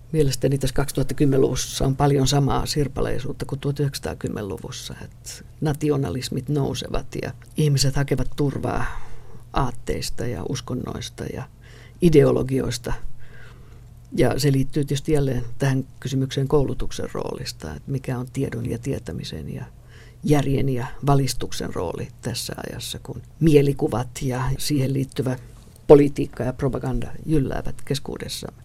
Mielestäni tässä 2010-luvussa on paljon samaa sirpaleisuutta kuin 1910-luvussa. Että nationalismit nousevat ja ihmiset hakevat turvaa aatteista ja uskonnoista ja ideologioista. Ja se liittyy tietysti jälleen tähän kysymykseen koulutuksen roolista, että mikä on tiedon ja tietämisen ja järjen ja valistuksen rooli tässä ajassa, kun mielikuvat ja siihen liittyvä politiikka ja propaganda jylläävät keskuudessamme.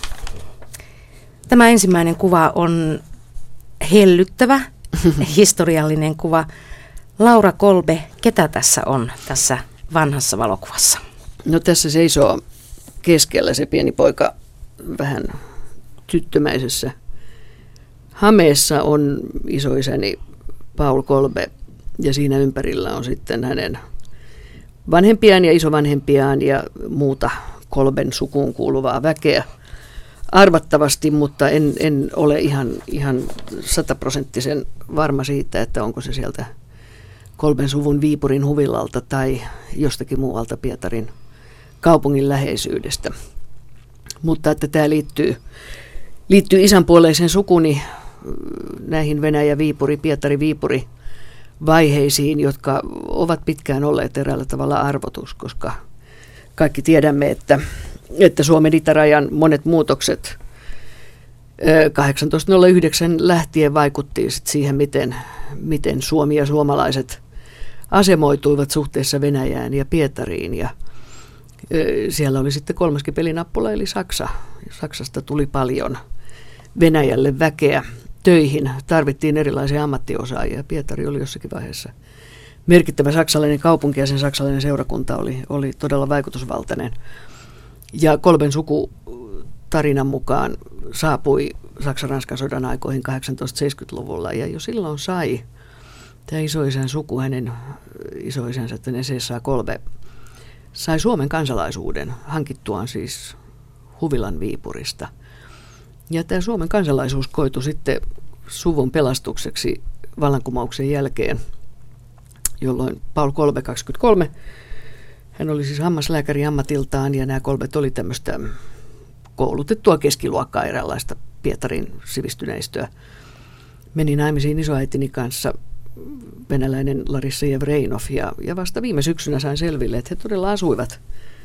Tämä ensimmäinen kuva on hellyttävä, historiallinen kuva. Laura Kolbe, ketä tässä on tässä vanhassa valokuvassa? No tässä seisoo keskellä se pieni poika vähän tyttömäisessä hameessa on isoisäni Paul Kolbe ja siinä ympärillä on sitten hänen vanhempiaan ja isovanhempiaan ja muuta Kolben sukuun kuuluvaa väkeä. Arvattavasti, mutta en ole ihan 100% varma siitä, että onko se sieltä Kolben suvun Viipurin huvilalta tai jostakin muualta Pietarin kaupungin läheisyydestä. Mutta että tämä liittyy isänpuoleisen sukuni näihin Venäjä-Viipuri, Pietari-Viipuri vaiheisiin, jotka ovat pitkään olleet eräällä tavalla arvotus, koska kaikki tiedämme, että Suomen itärajan monet muutokset 1809 lähtien vaikutti siihen, miten Suomi ja suomalaiset asemoituivat suhteessa Venäjään ja Pietariin. Ja siellä oli sitten kolmaskin pelinappula, eli Saksa. Saksasta tuli paljon Venäjälle väkeä töihin. Tarvittiin erilaisia ammattiosaajia. Pietari oli jossakin vaiheessa merkittävä saksalainen kaupunki ja sen saksalainen seurakunta oli todella vaikutusvaltainen. Ja Kolben suku tarinan mukaan saapui Saksan-Ranskan sodan aikoihin 1870-luvulla ja jo silloin sai tämä isoisän suku, hänen isoisänsä, Esa Kolbe, sai Suomen kansalaisuuden hankittuaan siis Huvilan Viipurista. Ja tämä Suomen kansalaisuus koitui sitten suvun pelastukseksi vallankumouksen jälkeen, jolloin Paul Kolbe 23, hän oli siis hammaslääkäri ammatiltaan ja nämä Kolbet oli tämmöistä koulutettua keskiluokkaa, eräänlaista Pietarin sivistyneistöä. Meni naimisiin isoäitini kanssa, venäläinen Larissa Jevreinov, ja vasta viime syksynä sain selville, että he todella asuivat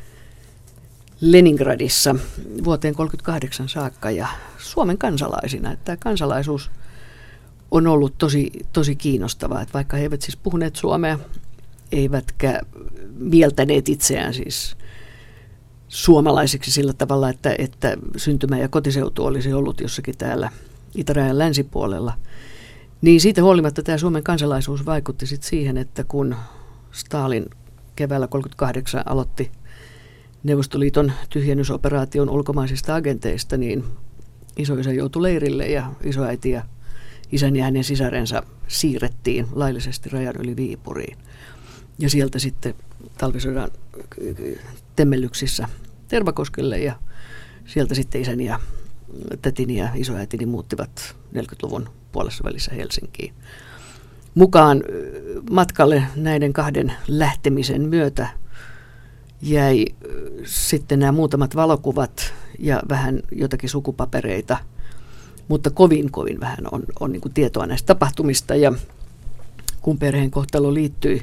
Leningradissa vuoteen 1938 saakka ja Suomen kansalaisina. Että tämä kansalaisuus on ollut tosi kiinnostavaa, että vaikka he eivät siis puhuneet suomea, eivätkä mieltäneet itseään siis suomalaisiksi sillä tavalla, että syntymä- ja kotiseutu olisi ollut jossakin täällä itärajan länsipuolella, niin siitä huolimatta tämä Suomen kansalaisuus vaikutti sitten siihen, että kun Stalin keväällä 1938 aloitti Neuvostoliiton tyhjennysoperaation ulkomaisista agenteista, niin isoisä joutui leirille ja isoäiti ja isän ja hänen sisarensa siirrettiin laillisesti rajan yli Viipuriin. Ja sieltä sitten talvisodan temmellyksissä Tervakoskelle ja sieltä sitten isäni ja tätini ja isoäitini muuttivat 40-luvun puolessa välissä Helsinkiin. Mukaan matkalle näiden kahden lähtemisen myötä jäi sitten nämä muutamat valokuvat ja vähän jotakin sukupapereita, mutta kovin vähän on niin kuin tietoa näistä tapahtumista. Ja kun perheen kohtalo liittyi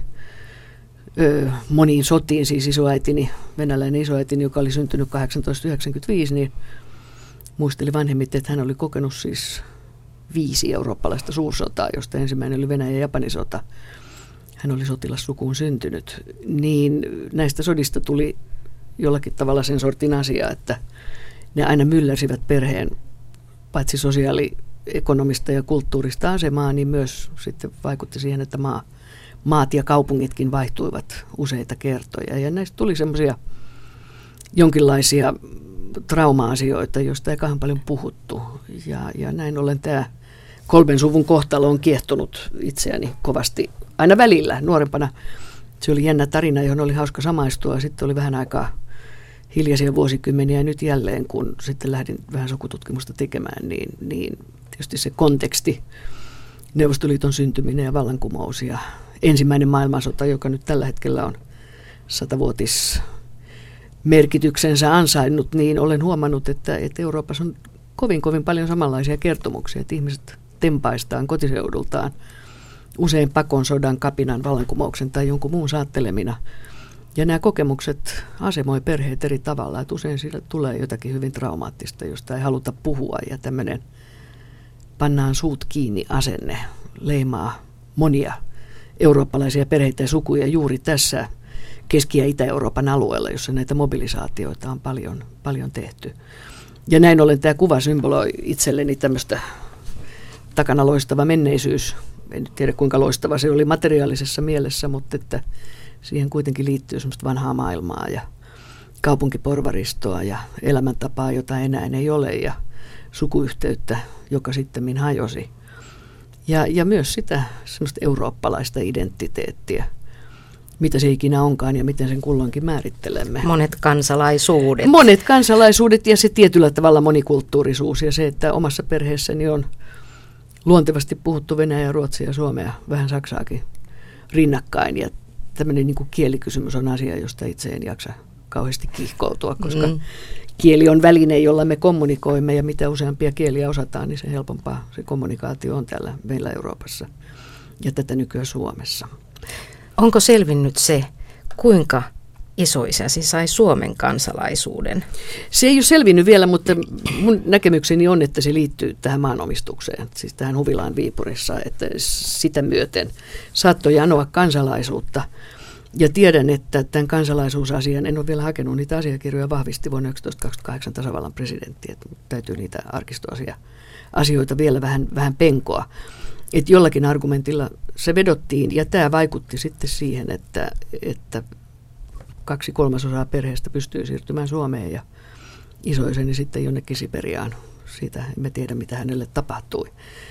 moniin sotiin, siis isoäitini, venäläinen isoäitini, joka oli syntynyt 1895, niin muisteli vanhemmit, että hän oli kokenut siis 5 eurooppalaista suursotaa, josta ensimmäinen oli Venäjän ja Japanin sota. Hän oli sotilassukuun syntynyt. Niin näistä sodista tuli jollakin tavalla sen sortin asia, että ne aina mylläsivät perheen paitsi sosiaaliekonomista ja kulttuurista asemaa, niin myös sitten vaikutti siihen, että maat ja kaupungitkin vaihtuivat useita kertoja. Ja näistä tuli semmoisia jonkinlaisia trauma-asioita, joista ei kauhean paljon puhuttu. Ja näin ollen tämä Kolben suvun kohtalo on kiehtonut itseäni kovasti aina välillä nuorempana. Se oli jännä tarina, johon oli hauska samaistua. Sitten oli vähän aikaa hiljaisia vuosikymmeniä ja nyt jälleen, kun sitten lähdin vähän sukututkimusta tekemään, niin tietysti se konteksti, Neuvostoliiton syntyminen ja vallankumous ja ensimmäinen maailmansota, joka nyt tällä hetkellä on 100-vuotis merkityksensä ansainnut, niin olen huomannut, että Euroopassa on kovin paljon samanlaisia kertomuksia, että ihmiset tempaistaan kotiseudultaan usein pakon, sodan, kapinan, vallankumouksen tai jonkun muun saattelemina. Ja nämä kokemukset asemoi perheet eri tavalla, että usein siitä tulee jotakin hyvin traumaattista, josta ei haluta puhua, ja tämmöinen pannaan suut kiinni asenne leimaa monia eurooppalaisia perheitä ja sukuja juuri tässä Keski- ja Itä-Euroopan alueella, jossa näitä mobilisaatioita on paljon tehty. Ja näin ollen tämä kuva symboloi itselleni tämmöistä takana loistava menneisyys. En tiedä kuinka loistava se oli materiaalisessa mielessä, mutta että siihen kuitenkin liittyy semmoista vanhaa maailmaa ja kaupunkiporvaristoa ja elämäntapaa, jota enää ei ole, ja sukuyhteyttä, joka sitten hajosi. Ja myös sitä semmoista eurooppalaista identiteettiä, mitä se ikinä onkaan ja miten sen kulloinkin määrittelemme. Monet kansalaisuudet. Monet kansalaisuudet ja se tietyllä tavalla monikulttuurisuus ja se, että omassa perheessäni on luontevasti puhuttu venäjää, ruotsia ja suomea, vähän saksaakin rinnakkain. Ja tämmöinen niin kuin kielikysymys on asia, josta itse en jaksa kauheasti kiihkoutua, koska kieli on väline, jolla me kommunikoimme, ja mitä useampia kieliä osataan, niin se helpompaa se kommunikaatio on täällä meillä Euroopassa ja tätä nykyään Suomessa. Onko selvinnyt se, kuinka isoisäsi sai Suomen kansalaisuuden? Se ei ole selvinnyt vielä, mutta mun näkemykseni on, että se liittyy tähän maanomistukseen, siis tähän Huvilaan Viipurissa, että sitä myöten saattoi anoa kansalaisuutta. Ja tiedän, että tämän kansalaisuusasian, en ole vielä hakenut niitä asiakirjoja, vahvisti vuonna 1928 tasavallan presidentti, että täytyy niitä arkistoasioita vielä vähän penkoa. Että jollakin argumentilla se vedottiin, ja tämä vaikutti sitten siihen, että 2/3 perheestä pystyy siirtymään Suomeen ja isoiseni sitten jonnekin Siperiaan. Siitä emme tiedä, mitä hänelle tapahtui.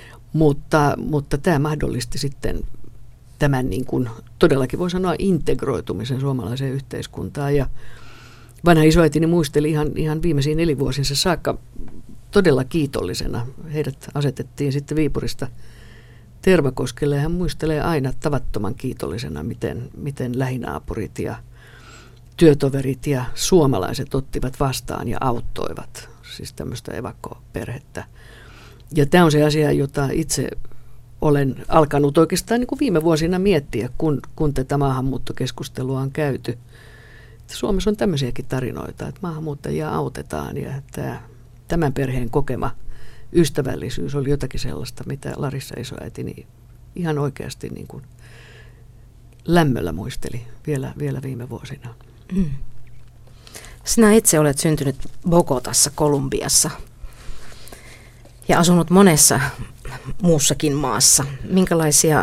Mutta tämä mahdollisti sitten tämän niin kuin todellakin voi sanoa integroitumisen suomalaiseen yhteiskuntaan. Ja vanha isoäitini muisteli ihan viimeisiin elinvuosinsa saakka todella kiitollisena. Heidät asetettiin sitten Viipurista Tervakoskelle ja hän muistelee aina tavattoman kiitollisena, miten lähinaapurit ja työtoverit ja suomalaiset ottivat vastaan ja auttoivat siis tämmöistä evakkoperhettä. Ja tämä on se asia, jota itse olen alkanut oikeastaan niin kuin viime vuosina miettiä, kun tätä maahanmuuttokeskustelua on käyty. Että Suomessa on tämmöisiäkin tarinoita, että maahanmuuttajia autetaan ja että tämän perheen kokema ystävällisyys oli jotakin sellaista, mitä Larissa isoäitini ihan oikeasti niin kuin lämmöllä muisteli vielä viime vuosina. Sinä itse olet syntynyt Bogotassa, Kolumbiassa ja asunut monessa muussakin maassa. Minkälaisia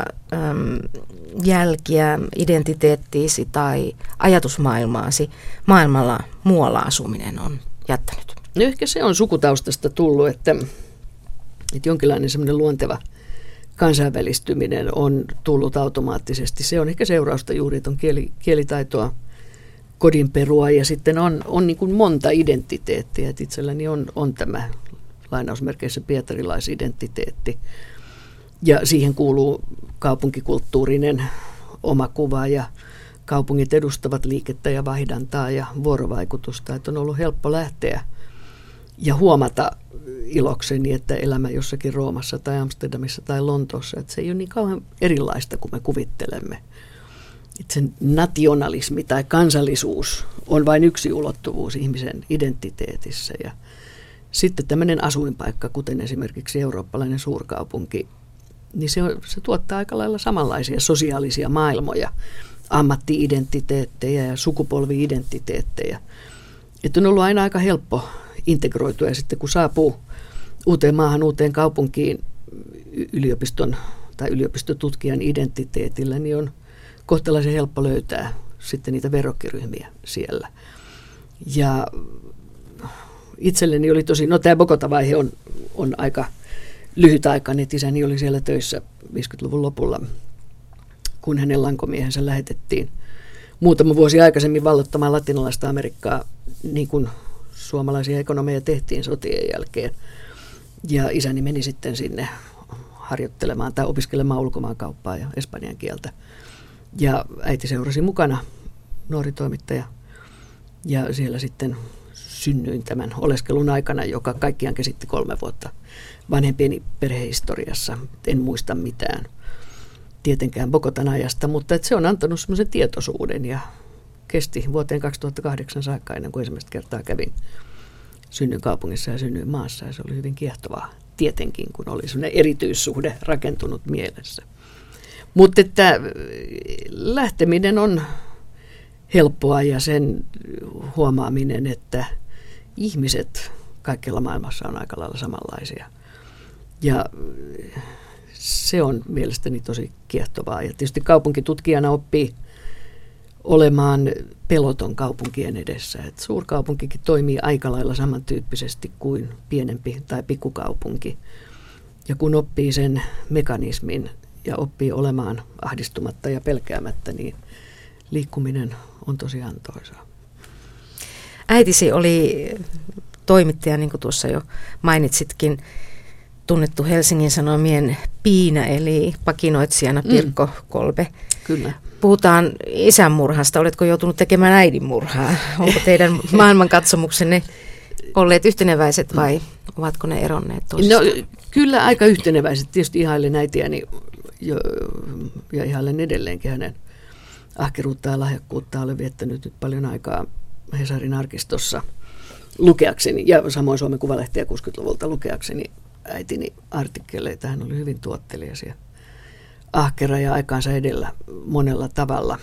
jälkiä identiteettiisi tai ajatusmaailmaasi maailmalla muualla asuminen on jättänyt? No ehkä se on sukutaustasta tullut, että jonkinlainen semmoinen luonteva kansainvälistyminen on tullut automaattisesti. Se on ehkä seurausta juuri, että on kielitaitoa, kodinperua ja sitten on niin kuin monta identiteettiä. Että itselläni on tämä lainausmerkeissä pietarilaisidentiteetti ja siihen kuuluu kaupunkikulttuurinen omakuva ja kaupungit edustavat liikettä ja vaihdantaa ja vuorovaikutusta. Että on ollut helppo lähteä ja huomata ilokseni, että elämä jossakin Roomassa tai Amsterdamissa tai Lontoossa, että se ei ole niin kauhean erilaista kuin me kuvittelemme. Että sen nationalismi tai kansallisuus on vain yksi ulottuvuus ihmisen identiteetissä. Ja sitten tämmöinen asuinpaikka, kuten esimerkiksi eurooppalainen suurkaupunki, niin se tuottaa aika lailla samanlaisia sosiaalisia maailmoja, ammatti-identiteettejä ja sukupolvi-identiteettejä. Että on ollut aina aika helppo integroitua ja sitten kun saapuu uuteen maahan, uuteen kaupunkiin yliopiston tai yliopistotutkijan identiteetillä, niin on kohtalaisen helppo löytää sitten niitä verrokkiryhmiä siellä. Ja itselleni oli tämä Bogota-vaihe on aika lyhytaikainen, että isäni oli siellä töissä 50-luvun lopulla, kun hänen lankomiehensä lähetettiin muutama vuosi aikaisemmin vallottamaan latinalaista Amerikkaa, niin kuin suomalaisia ekonomeja tehtiin sotien jälkeen. Ja isäni meni sitten sinne harjoittelemaan tai opiskelemaan ulkomaankauppaa ja espanjan kieltä. Ja äiti seurasi mukana, nuori toimittaja. Ja siellä sitten synnyin tämän oleskelun aikana, joka kaikkiaan käsitti 3 vuotta vanhempieni perhehistoriassa. En muista mitään tietenkään Bogotan ajasta, mutta se on antanut semmoisen tietoisuuden ja kesti vuoteen 2008 saakka ennen kuin ensimmäistä kertaa kävin synnyin kaupungissa ja synnyin maassa. Ja se oli hyvin kiehtovaa tietenkin, kun oli semmoinen erityissuhde rakentunut mielessä. Mutta että lähteminen on helppoa ja sen huomaaminen, että ihmiset kaikkialla maailmassa on aika lailla samanlaisia. Ja se on mielestäni tosi kiehtovaa. Ja tietysti kaupunkitutkijana oppii olemaan peloton kaupunkien edessä. Et suurkaupunkikin toimii aika lailla samantyyppisesti kuin pienempi tai pikkukaupunki. Ja kun oppii sen mekanismin ja oppii olemaan ahdistumatta ja pelkäämättä, niin liikkuminen on tosi antoisaa. Äitisi oli toimittaja, niin kuin tuossa jo mainitsitkin, tunnettu Helsingin Sanomien piina, eli pakinoitsijana Pirkko Kolbe. Kyllä. Puhutaan isänmurhasta. Oletko joutunut tekemään äidinmurhaa? Onko teidän maailmankatsomuksenne olleet yhteneväiset vai ovatko ne eronneet toisistaan? No, kyllä aika yhteneväiset. Tietysti ihailen äitiäni ja ihailen edelleenkin hänen ahkeruutta ja lahjakkuutta. Olen viettänyt nyt paljon aikaa Hesarin arkistossa lukeakseni ja samoin Suomen Kuvalehtiä 60-luvulta lukeakseni äitini artikkeleita. Hän oli hyvin tuottelias ja ahkera ja aikaansa edellä monella tavalla.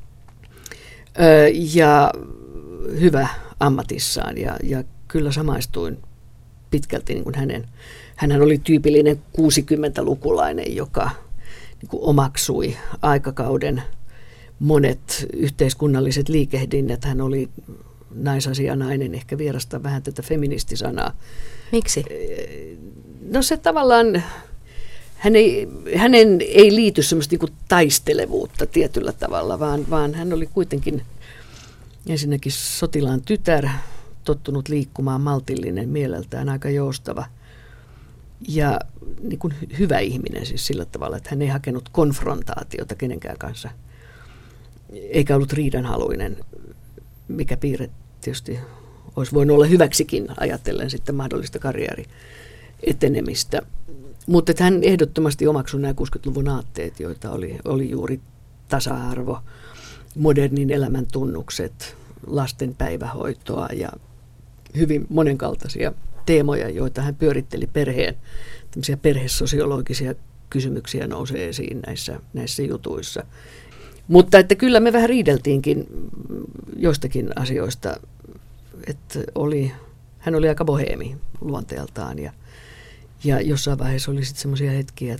Ja hyvä ammatissaan ja kyllä samaistuin pitkälti niin kuin hänhän oli tyypillinen 60-lukulainen, joka niin kuin omaksui aikakauden monet yhteiskunnalliset liikehdinnät. Hän oli naisasianainen, ehkä vierastaa vähän tätä feministisanaa. Miksi? No se tavallaan, hänen ei liity semmoista niin kuin taistelevuutta tietyllä tavalla, vaan hän oli kuitenkin ensinnäkin sotilaan tytär, tottunut liikkumaan, maltillinen, mieleltään aika joustava ja niin kuin hyvä ihminen siis sillä tavalla, että hän ei hakenut konfrontaatiota kenenkään kanssa, eikä ollut riidanhaluinen, mikä piirre tietysti olisi voinut olla hyväksikin ajatellen sitten mahdollista karjääri-etenemistä. Mutta hän ehdottomasti omaksui nämä 60-luvun aatteet, joita oli juuri tasa-arvo, modernin elämän tunnukset, lasten päivähoitoa ja hyvin monenkaltaisia teemoja, joita hän pyöritteli perheen. Tämmöisiä perhesosiologisia kysymyksiä nousee esiin näissä jutuissa. Mutta että kyllä me vähän riideltiinkin joistakin asioista, että hän oli aika boheemi luonteeltaan ja jossain vaiheessa oli sitten semmoisia hetkiä,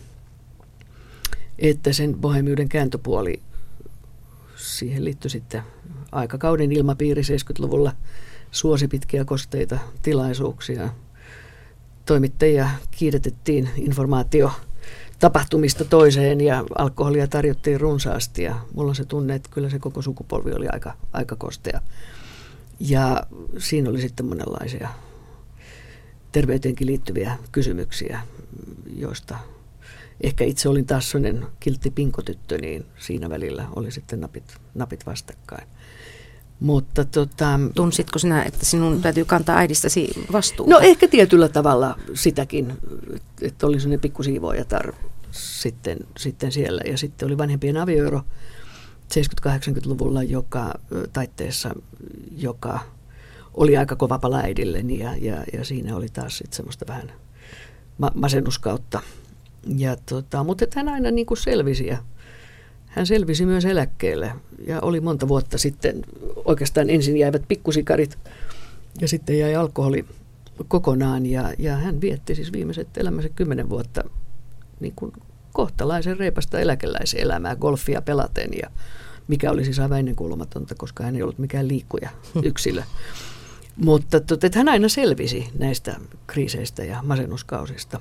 että sen bohemiuden kääntöpuoli, siihen liittyi sitten aikakauden ilmapiiri 70-luvulla, suosi pitkiä kosteita tilaisuuksia. Toimittajia kiiretettiin informaatiotapahtumista toiseen ja alkoholia tarjottiin runsaasti ja mulla on se tunne, että kyllä se koko sukupolvi oli aika kostea. Ja siinä oli sitten monenlaisia terveyteenkin liittyviä kysymyksiä, joista ehkä itse olin taas sellainen kiltti pinkotyttö, niin siinä välillä oli sitten napit vastakkain. Mutta tunsitko sinä, että sinun täytyy kantaa äidistäsi vastuuta? No ehkä tietyllä tavalla sitäkin, että oli sellainen pikkusiivoojatar sitten siellä. Ja sitten oli vanhempien avioero 70-80-luvulla taitteessa, joka oli aika kova pala äidilleni ja siinä oli taas sitten semmoista vähän masennuskautta. Mutta hän aina niin kuin selvisi ja hän selvisi myös eläkkeelle ja oli monta vuotta sitten, oikeastaan ensin jäivät pikkusikarit ja sitten jäi alkoholi kokonaan ja hän vietti siis viimeiset elämänsä 10 vuotta niin kuin kohtalaisen reipasta eläkeläisen elämää golfia pelaten ja mikä oli siis aivan ennenkuulumatonta, koska hän ei ollut mikään liikkuja yksilö. Mutta että hän aina selvisi näistä kriiseistä ja masennuskausista.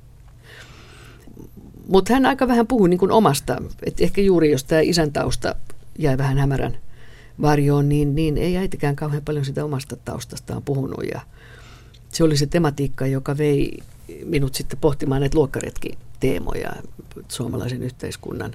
Mutta hän aika vähän puhui niin kuin omasta, että ehkä juuri jos tämä isän tausta jäi vähän hämärän varjoon, niin ei äitikään kauhean paljon sitä omasta taustastaan puhunut. Ja se oli se tematiikka, joka vei minut sitten pohtimaan näitä luokkaretki-teemoja, suomalaisen yhteiskunnan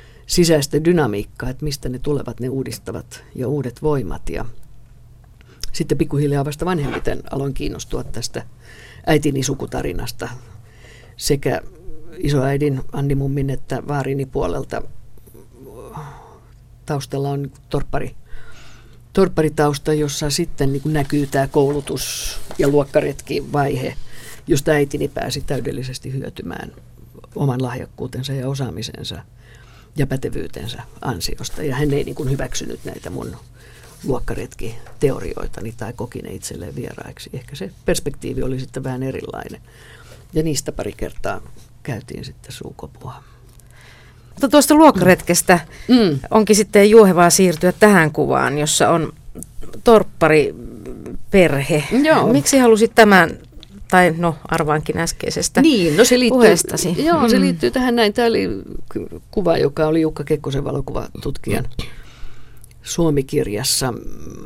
sisäistä dynamiikkaa, että mistä ne tulevat, ne uudistavat ja uudet voimat. Ja sitten pikkuhiljaa vasta vanhemmiten aloin kiinnostua tästä äitini sukutarinasta sekä isoäidin Anni Mummin että vaarini puolelta. Taustalla on torpparitausta, jossa sitten niin kuin näkyy tämä koulutus- ja luokkaretkivaihe, josta äitini pääsi täydellisesti hyötymään oman lahjakkuutensa ja osaamisensa ja pätevyytensä ansiosta. Ja hän ei niin kuin hyväksynyt näitä mun luokkaretkiteorioitani tai koki ne itselleen vieraiksi. Ehkä se perspektiivi oli sitten vähän erilainen. Ja niistä pari kertaa käytiin sitten suukopua. Mutta tuosta luokkaretkestä onkin sitten juohevaa siirtyä tähän kuvaan, jossa on torppariperhe. Joo. Miksi halusit tämän, tai no arvaankin äskeisestä puheestasi? Joo, se liittyy tähän näin. Tämä oli kuva, joka oli Jukka Kekkosen valokuvatutkijan Suomi-kirjassa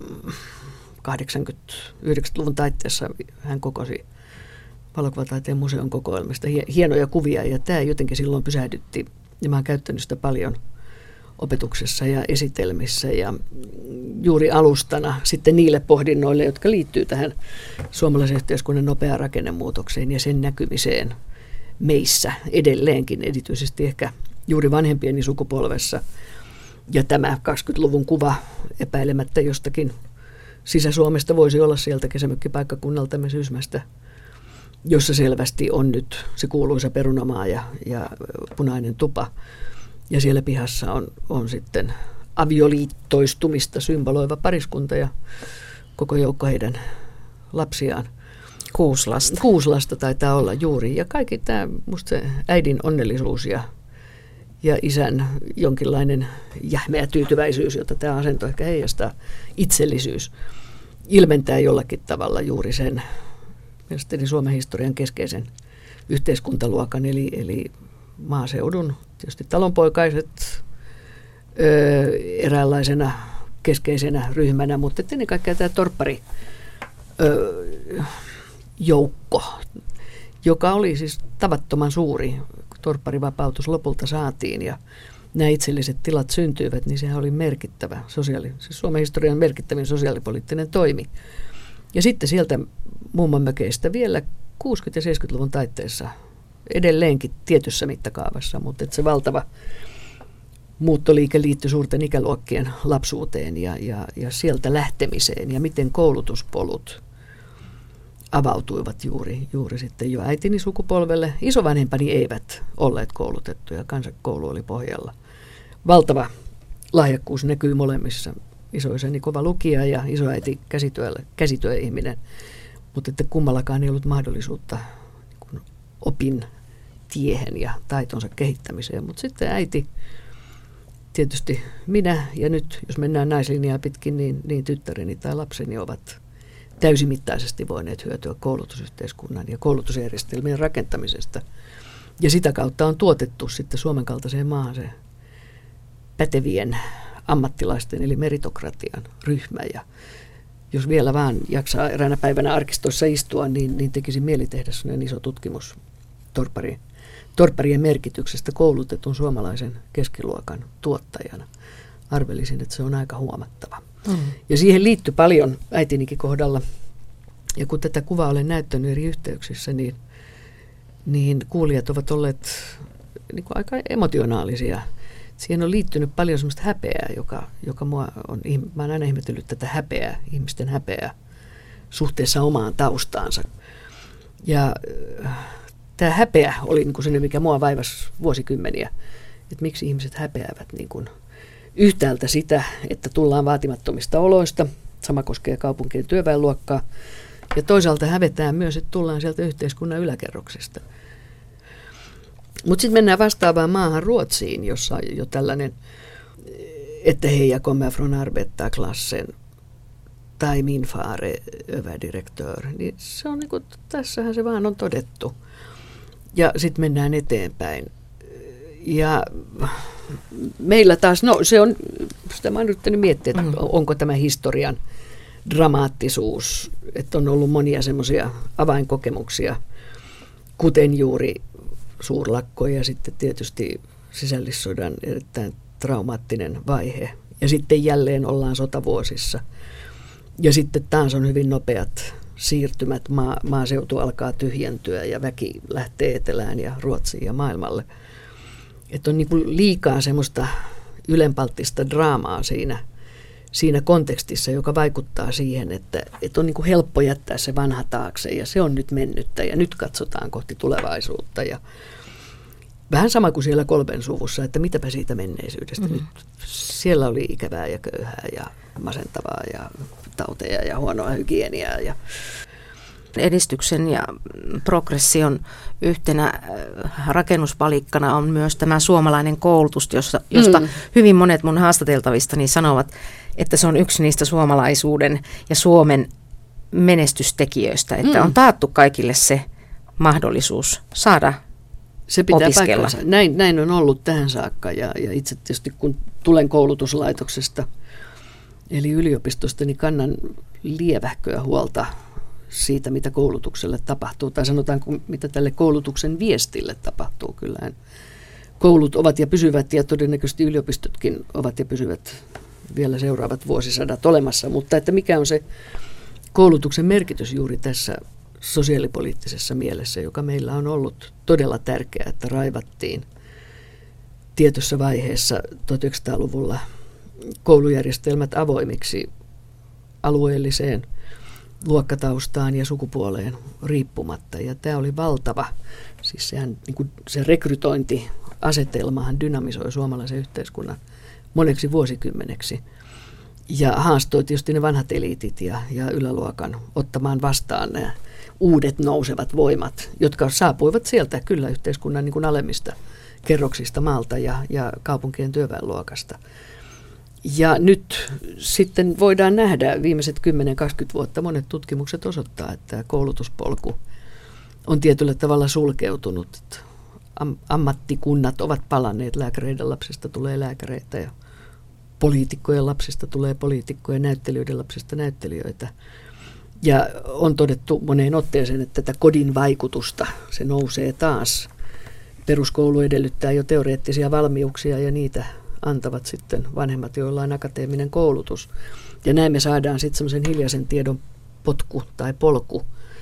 80-90-luvun taitteessa. Hän kokosi valokuvataiteen museon kokoelmista hienoja kuvia, ja tämä jotenkin silloin pysähdytti. Ja mä oon käyttänyt sitä paljon opetuksessa ja esitelmissä ja juuri alustana sitten niille pohdinnoille, jotka liittyy tähän suomalaisen yhteiskunnan nopeaan rakennemuutokseen ja sen näkymiseen meissä edelleenkin, erityisesti ehkä juuri vanhempieni sukupolvessa. Ja tämä 20-luvun kuva epäilemättä jostakin Sisä-Suomesta voisi olla sieltä kesämökkipaikkakunnaltamme Sysmästä, jossa selvästi on nyt se kuuluisa perunamaa ja punainen tupa. Ja siellä pihassa on sitten avioliittoistumista symboloiva pariskunta ja koko joukko heidän lapsiaan. 6 lasta. 6 lasta taitaa olla juuri. Ja kaikki tämä, musta se äidin onnellisuus ja isän jonkinlainen jähmeä tyytyväisyys, jota tämä asento ehkä heijastaa, itsellisyys, ilmentää jollakin tavalla juuri sen mielestäni Suomen historian keskeisen yhteiskuntaluokan, eli maaseudun, tietysti talonpoikaiset eräänlaisena keskeisenä ryhmänä, mutta ennen kaikkea tämä torpparijoukko, joka oli siis tavattoman suuri, kun torpparivapautus lopulta saatiin ja nämä itselliset tilat syntyivät, niin sehän oli merkittävä siis Suomen historian merkittävin sosiaalipoliittinen toimi. Ja sitten sieltä mummonmökeistä vielä 60- ja 70-luvun taitteessa edelleenkin tietyssä mittakaavassa, mutta että se valtava muuttoliike liittyi suurten ikäluokkien lapsuuteen ja sieltä lähtemiseen ja miten koulutuspolut avautuivat juuri sitten jo äitini sukupolvelle. Isovanhempani eivät olleet koulutettuja, kansakoulu oli pohjalla. Valtava lahjakkuus näkyy molemmissa. Isoisäni kova lukija ja isoäiti käsityöihminen, mutta että kummallakaan ei ollut mahdollisuutta opin tiehen ja taitonsa kehittämiseen. Mutta sitten äiti, tietysti minä ja nyt, jos mennään naislinjaa pitkin, niin tyttäreni tai lapseni ovat täysimittaisesti voineet hyötyä koulutusyhteiskunnan ja koulutusjärjestelmien rakentamisesta. Ja sitä kautta on tuotettu sitten Suomen kaltaiseen maahan se pätevien ammattilaisten eli meritokratian ryhmä. Ja jos vielä vaan jaksaa eräänä päivänä arkistoissa istua, niin tekisi mieli tehdä sellainen iso tutkimus torpparien merkityksestä koulutetun suomalaisen keskiluokan tuottajana. Arvelisin, että se on aika huomattava. Ja siihen liittyy paljon äitinikin kohdalla. Ja kun tätä kuvaa olen näyttänyt eri yhteyksissä, niin kuulijat ovat olleet niin kuin aika emotionaalisia. Siihen on liittynyt paljon semmoista häpeää, joka mä oon aina ihmetellyt tätä häpeää, ihmisten häpeää suhteessa omaan taustaansa. Ja tämä häpeä oli niin kuin se, mikä mua vaivasi vuosikymmeniä, että miksi ihmiset häpeävät niin kuin yhtäältä sitä, että tullaan vaatimattomista oloista, sama koskee kaupunkien työväenluokkaa, ja toisaalta hävetään myös, että tullaan sieltä yhteiskunnan yläkerroksesta. Mutta sitten mennään vastaavaan maahan Ruotsiin, jossa on jo tällainen, että hej, jag kommer från arbetarklassen tai min far är överdirektör. Niin se on niinku, tässähän se vaan on todettu. Ja sitten mennään eteenpäin. Ja meillä taas, no se on, sitä mä oon yrittänyt miettiä, että onko tämä historian dramaattisuus, että on ollut monia semmoisia avainkokemuksia, kuten juuri suurlakko ja sitten tietysti sisällissodan erittäin traumaattinen vaihe. Ja sitten jälleen ollaan sotavuosissa. Ja sitten taas on hyvin nopeat siirtymät. Maaseutu alkaa tyhjentyä ja väki lähtee etelään ja Ruotsiin ja maailmalle. Että on niin kuin liikaa semmoista ylenpalttista draamaa siinä kontekstissa, joka vaikuttaa siihen, että on niin kuin helppo jättää se vanha taakse ja se on nyt mennyttä ja nyt katsotaan kohti tulevaisuutta. Ja vähän sama kuin siellä Kolben suvussa, että mitäpä siitä menneisyydestä nyt. Siellä oli ikävää ja köyhää ja masentavaa ja tauteja ja huonoa hygieniaa. Ja edistyksen ja progression yhtenä rakennuspalikkana on myös tämä suomalainen koulutus, josta hyvin monet mun haastateltavistani sanovat, että se on yksi niistä suomalaisuuden ja Suomen menestystekijöistä, että on taattu kaikille se mahdollisuus saada se pitää opiskella. Paikkansa. Näin on ollut tähän saakka ja itse tietysti kun tulen koulutuslaitoksesta eli yliopistosta, niin kannan lievähköä huolta siitä, mitä koulutukselle tapahtuu, tai sanotaanko, mitä tälle koulutuksen viestille tapahtuu. Kyllähän koulut ovat ja pysyvät, ja todennäköisesti yliopistotkin ovat ja pysyvät vielä seuraavat vuosisadat olemassa, mutta että mikä on se koulutuksen merkitys juuri tässä sosiaalipoliittisessa mielessä, joka meillä on ollut todella tärkeää, että raivattiin tietyssä vaiheessa 1900-luvulla koulujärjestelmät avoimiksi alueelliseen luokkataustaan ja sukupuoleen riippumatta. Ja tämä oli valtava, siis sehän, niin kuin se rekrytointiasetelmahan dynamisoi suomalaisen yhteiskunnan moneksi vuosikymmeneksi. Ja haastoi tietysti ne vanhat eliitit ja yläluokan ottamaan vastaan nämä uudet nousevat voimat, jotka saapuivat sieltä kyllä yhteiskunnan niin kuin alemmista kerroksista maalta ja kaupunkien työväenluokasta. Ja nyt sitten voidaan nähdä viimeiset 10-20 vuotta, monet tutkimukset osoittaa, että koulutuspolku on tietyllä tavalla sulkeutunut. Ammattikunnat ovat palanneet, lääkäreiden lapsista tulee lääkäreitä ja poliitikkojen lapsista tulee poliitikkoja, näyttelijöiden lapsista näyttelijöitä. Ja on todettu moneen otteeseen, että tätä kodin vaikutusta, se nousee taas. Peruskoulu edellyttää jo teoreettisia valmiuksia ja niitä antavat sitten vanhemmat, joilla on akateeminen koulutus. Ja näin me saadaan sitten semmoisen hiljaisen tiedon potku tai polku,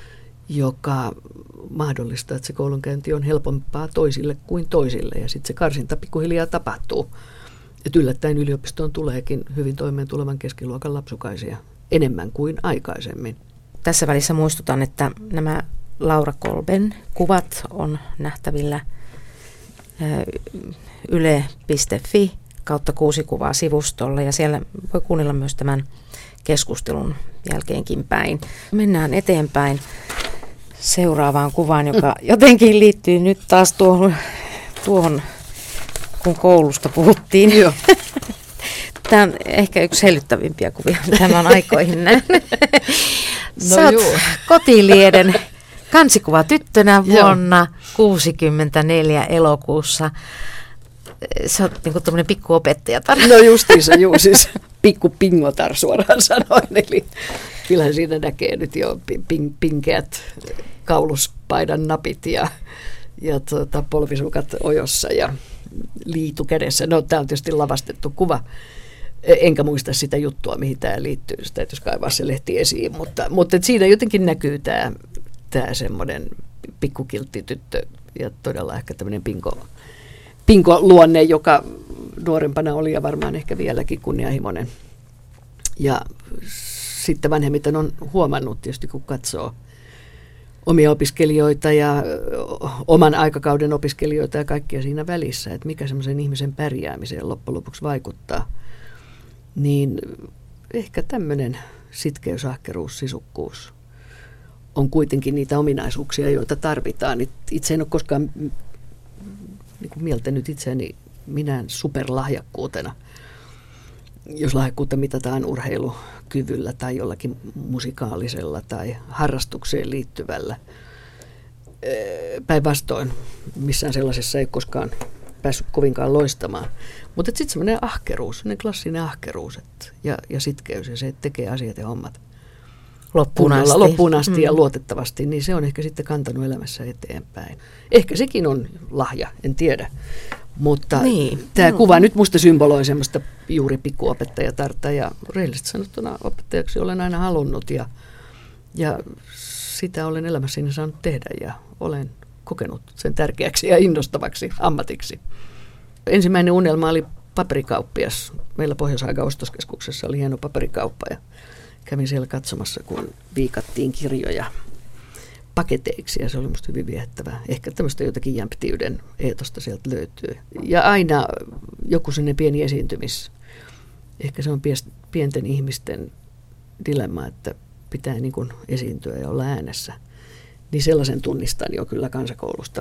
joka mahdollistaa, että se koulunkäynti on helpompaa toisille kuin toisille. Ja sitten se karsinta pikkuhiljaa tapahtuu. Että yllättäen yliopistoon tuleekin hyvin toimeen tulevan keskiluokan lapsukaisia enemmän kuin aikaisemmin. Tässä välissä muistutan, että nämä Laura Kolben kuvat on nähtävillä yle.fi kautta 6 kuvaa sivustolla ja siellä voi kuunnella myös tämän keskustelun jälkeenkin päin. Mennään eteenpäin seuraavaan kuvaan, joka jotenkin liittyy nyt taas tuohon kun koulusta puhuttiin. Joo. Tämä on ehkä yksi hellyttävimpiä kuvia, mitä mä oon aikoihin nähnyt. Sä oot Kotilieden kansikuva tyttönä vuonna 1964 elokuussa. Sä oot niin kuin tämmöinen pikkuopettajatar. No justiinsa, siis pikku pingotar suoraan sanoen. Eli kyllähän siinä näkee nyt jo pinkeät kauluspaidan napit ja polvisukat ojossa ja liitu kädessä. No tämä on tietysti lavastettu kuva. Enkä muista sitä juttua, mihin tämä liittyy. Sitä täytyisi kaivaa se lehti esiin. Mutta siinä jotenkin näkyy tämä semmoinen pikkukiltti tyttö ja todella ehkä tämmöinen pinko-luonne, joka nuorempana oli ja varmaan ehkä vieläkin kunnianhimoinen. Ja sitten vanhemmiten on huomannut tietysti, kun katsoo omia opiskelijoita ja oman aikakauden opiskelijoita ja kaikkia siinä välissä, että mikä semmoisen ihmisen pärjäämiseen loppujen lopuksi vaikuttaa. Niin ehkä tämmöinen sitkeys, ahkeruus, sisukkuus on kuitenkin niitä ominaisuuksia, joita tarvitaan. Itse en ole koskaan niin kuin mieltänyt itseäni minään superlahjakkuutena. Jos lahjakkuutta mitataan urheilukyvyllä tai jollakin musikaalisella tai harrastukseen liittyvällä. Päinvastoin missään sellaisessa ei koskaan päässyt kovinkaan loistamaan. Mutta sitten semmoinen ahkeruus, semmoinen klassinen ahkeruus ja sitkeys ja se, että tekee asiat ja hommat loppuun asti ja luotettavasti, niin se on ehkä sitten kantanut elämässä eteenpäin. Ehkä sekin on lahja, en tiedä. Mutta tämä kuva nyt musta symboloi semmoista juuri pikkuopettajatarta, ja rehellisesti sanottuna opettajaksi olen aina halunnut, ja sitä olen elämässäni saanut tehdä, ja olen kokenut sen tärkeäksi ja innostavaksi ammatiksi. Ensimmäinen unelma oli paperikauppias. Meillä Pohjois-Haagan ostoskeskuksessa oli hieno paperikauppa, ja kävin siellä katsomassa, kun viikattiin kirjoja paketeiksi, ja se oli musta hyvin viehättävää. Ehkä tämmöistä jotakin jämptiyden eetosta sieltä löytyy. Ja aina joku sellainen pieni esiintymis. Ehkä se on pienten ihmisten dilemma, että pitää niin kuin esiintyä ja olla äänessä. Niin sellaisen tunnistan jo kyllä kansakoulusta.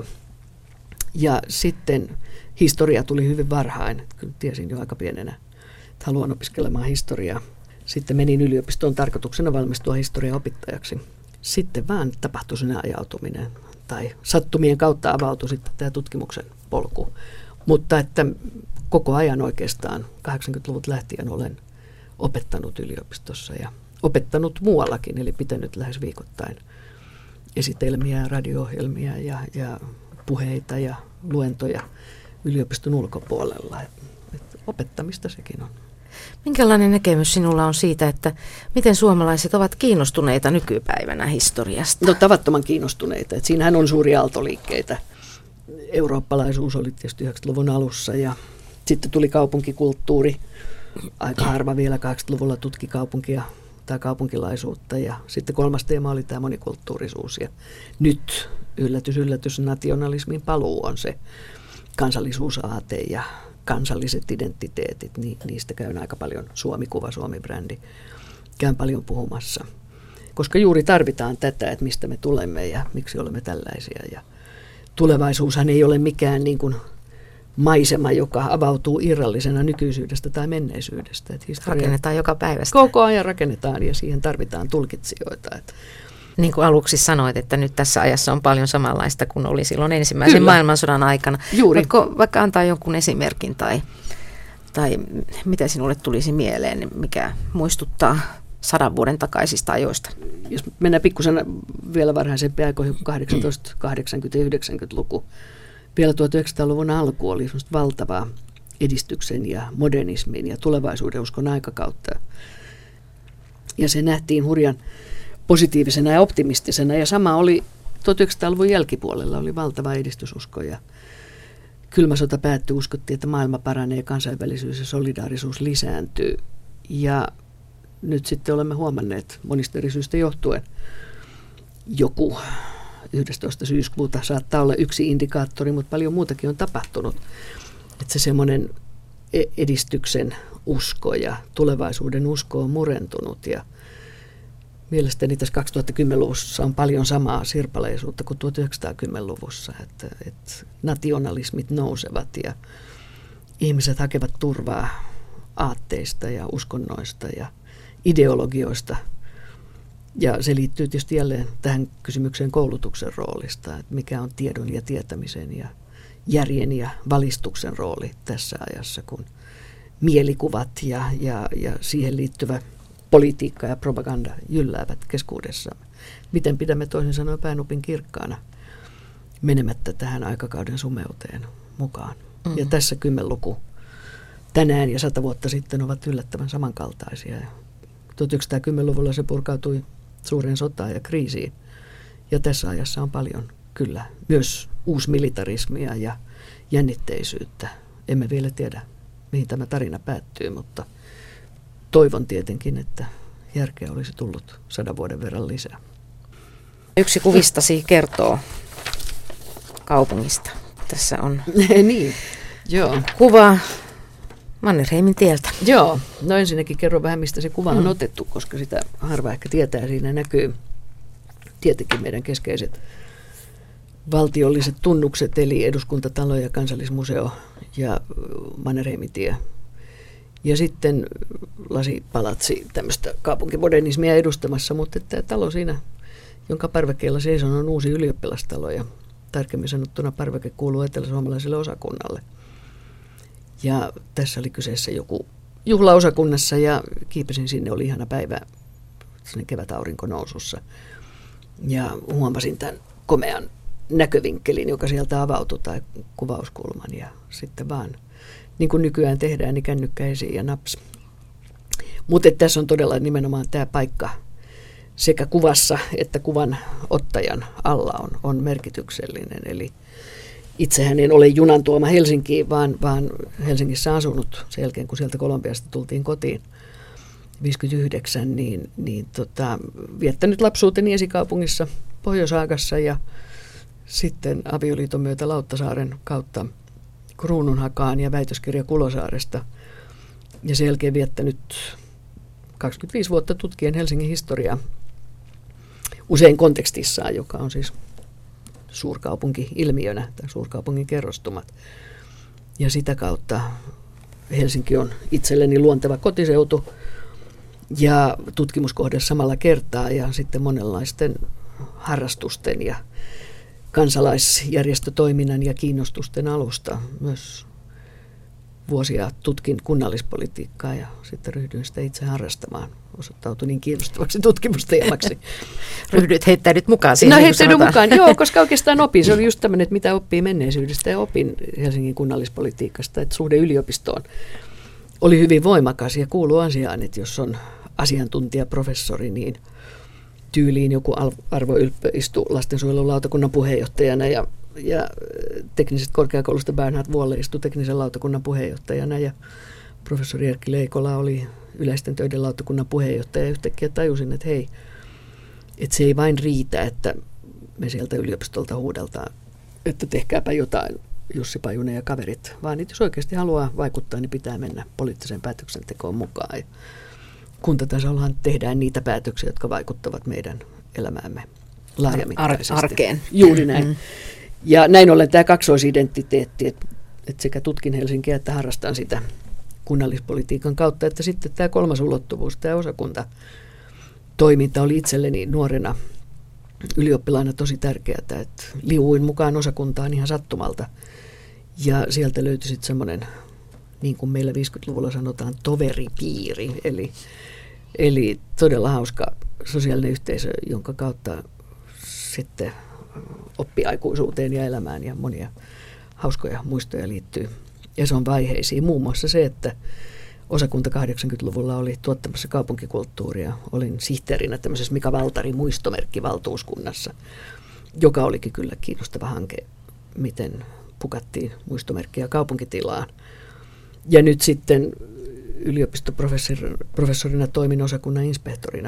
Ja sitten historia tuli hyvin varhain. Kyllä tiesin jo aika pienenä, että haluan opiskelemaan historiaa. Sitten menin yliopistoon tarkoituksena valmistua historiaopettajaksi. Sitten vaan tapahtui sinä ajautuminen, tai sattumien kautta avautui sitten tämä tutkimuksen polku. Mutta että koko ajan oikeastaan 80-luvut lähtien olen opettanut yliopistossa ja opettanut muuallakin, eli pitänyt lähes viikoittain esitelmiä, radio-ohjelmia ja puheita ja luentoja yliopiston ulkopuolella. Et opettamista sekin on. Minkälainen näkemys sinulla on siitä, että miten suomalaiset ovat kiinnostuneita nykypäivänä historiasta? No tavattoman kiinnostuneita. Et siinähän on suuria aaltoliikkeitä. Eurooppalaisuus oli tietysti 90-luvun alussa, ja sitten tuli kaupunkikulttuuri. Aika harva vielä 80-luvulla tutki kaupunkia tai kaupunkilaisuutta, ja sitten kolmas teema oli tämä monikulttuurisuus. Ja nyt yllätys, nationalismin paluu on se kansallisuusaate ja kansalliset identiteetit, niistä käyn aika paljon Suomi-kuva, Suomi-brändi, käyn paljon puhumassa. Koska juuri tarvitaan tätä, että mistä me tulemme ja miksi olemme tällaisia. Ja tulevaisuushan ei ole mikään niin kuin maisema, joka avautuu irrallisena nykyisyydestä tai menneisyydestä. Rakennetaan joka päivästä. Koko ajan rakennetaan, ja siihen tarvitaan tulkitsijoita. Niin kuin aluksi sanoit, että nyt tässä ajassa on paljon samanlaista kuin oli silloin ensimmäisen maailmansodan aikana. Juuri. Vaikka antaa jonkun esimerkin tai mitä sinulle tulisi mieleen, mikä muistuttaa 100 vuoden takaisista ajoista? Jos mennään pikkusen vielä varhaisempia aikoihin, 80-, 80- ja 90-luku. Vielä 1900-luvun alku oli valtavaa edistyksen ja modernismin ja tulevaisuuden uskon aikakautta. Ja se nähtiin hurjan positiivisena ja optimistisena, ja sama oli 1900-luvun jälkipuolella, oli valtava edistysusko, ja kylmä sota päättyi, uskottiin, että maailma paranee, kansainvälisyys ja solidaarisuus lisääntyy, ja nyt sitten olemme huomanneet monista eri syistä johtuen, joku 11. syyskuuta saattaa olla yksi indikaattori, mutta paljon muutakin on tapahtunut, että se semmoinen edistyksen usko ja tulevaisuuden usko on murentunut, ja mielestäni tässä 2010-luvussa on paljon samaa sirpaleisuutta kuin 1910-luvussa, että nationalismit nousevat ja ihmiset hakevat turvaa aatteista ja uskonnoista ja ideologioista. Ja se liittyy tietysti jälleen tähän kysymykseen koulutuksen roolista, että mikä on tiedon ja tietämisen ja järjen ja valistuksen rooli tässä ajassa, kun mielikuvat ja siihen liittyvä politiikka ja propaganda jylläävät keskuudessamme. Miten pidämme toisin sanoen päänupin kirkkaana menemättä tähän aikakauden sumeuteen mukaan. Mm-hmm. Ja tässä 10-luku tänään ja 100 vuotta sitten ovat yllättävän samankaltaisia. 1910-luvulla se purkautui suureen sotaan ja kriisiin. Ja tässä ajassa on paljon kyllä myös uusmilitarismia ja jännitteisyyttä. Emme vielä tiedä, mihin tämä tarina päättyy, mutta toivon tietenkin, että järkeä olisi tullut 100 vuoden verran lisää. Yksi kuvistasi kertoo kaupungista. Tässä on niin, joo. Kuva Mannerheimin tieltä. Joo, no ensinnäkin kerron vähän, mistä se kuva on otettu, koska sitä harva ehkä tietää. Siinä näkyy tietenkin meidän keskeiset valtiolliset tunnukset, eli Eduskuntatalo ja Kansallismuseo ja Mannerheimin tie. Ja sitten lasipalatsi, tämmöistä kaupunkimodernismia edustamassa, mutta tämä talo siinä, jonka parvekkeella seison, on uusi ylioppilastalo, ja tarkemmin sanottuna parveke kuuluu eteläsuomalaiselle osakunnalle. Ja tässä oli kyseessä joku juhlaosakunnassa, ja kiipesin sinne, oli ihana päivä sinne kevätaurinko nousussa. Ja huomasin tämän komean näkövinkkelin, joka sieltä avautui, tai kuvauskulman, ja sitten vaan, niin kuin nykyään tehdään, niin kännykkä esiin ja naps. Mutta tässä on todella nimenomaan tämä paikka sekä kuvassa että kuvan ottajan alla on merkityksellinen. Eli itsehän en ole junan tuoma Helsinkiin, vaan Helsingissä asunut sen jälkeen, kun sieltä Kolumbiasta tultiin kotiin 59, viettänyt lapsuuteni esikaupungissa Pohjois-Haagassa ja sitten avioliiton myötä Lauttasaaren kautta Kruununhakaan ja väitöskirja Kulosaaresta. Ja sen jälkeen viettänyt 25 vuotta tutkien Helsingin historiaa usein kontekstissaan, joka on siis suurkaupunki-ilmiönä tai suurkaupungin kerrostumat. Ja sitä kautta Helsinki on itselleni luonteva kotiseutu ja tutkimuskohde samalla kertaa ja sitten monenlaisten harrastusten ja kansalaisjärjestötoiminnan ja kiinnostusten alusta. Myös vuosia tutkin kunnallispolitiikkaa ja sitten ryhdyin sitä itse harrastamaan. Osoittautui niin kiinnostavaksi tutkimusteemaksi. Ryhdyt heittäydyt mukaan siihen. No heittäydyn mukaan, joo, koska oikeastaan opin. Se oli just tämmöinen, että mitä oppii menneisyydestä ja opin Helsingin kunnallispolitiikasta, että suhde yliopistoon oli hyvin voimakas ja kuuluu asiaan, että jos on asiantuntijaprofessori, niin tyyliin joku Arvo Ylppö istui lastensuojelulautakunnan puheenjohtajana ja teknisestä korkeakoulusta Bernhard Wolle istui teknisen lautakunnan puheenjohtajana ja professori Erkki Leikola oli yleisten töiden lautakunnan puheenjohtaja ja yhtäkkiä tajusin, että hei, että se ei vain riitä, että me sieltä yliopistolta huudeltaan, että tehkääpä jotain Jussi Pajunen ja kaverit, vaan jos oikeasti haluaa vaikuttaa, niin pitää mennä poliittiseen päätöksentekoon mukaan. Ja kuntatasollahan tehdään niitä päätöksiä, jotka vaikuttavat meidän elämäämme laajamittaisesti. Arkeen. Juuri näin. Mm-hmm. Ja näin ollen tämä kaksoisidentiteetti, että sekä tutkin Helsinkiä että harrastan sitä kunnallispolitiikan kautta, että sitten tämä kolmas ulottuvuus, tämä osakuntatoiminta oli itselleni nuorena ylioppilaana tosi tärkeää, että liuuin mukaan osakuntaan ihan sattumalta. Ja sieltä löytyi sitten semmoinen, niin kuin meillä 50-luvulla sanotaan, toveripiiri, eli todella hauska sosiaalinen yhteisö, jonka kautta sitten oppi aikuisuuteen ja elämään ja monia hauskoja muistoja liittyy Eson vaiheisiin. Muun muassa se, että osakunta 80-luvulla oli tuottamassa kaupunkikulttuuria. Olin sihteerinä tämmöisessä Mika Valtarin muistomerkkivaltuuskunnassa, joka olikin kyllä kiinnostava hanke, miten pukattiin muistomerkkiä kaupunkitilaan. Ja nyt sitten yliopistoprofessorina toimin osakunnan inspektorina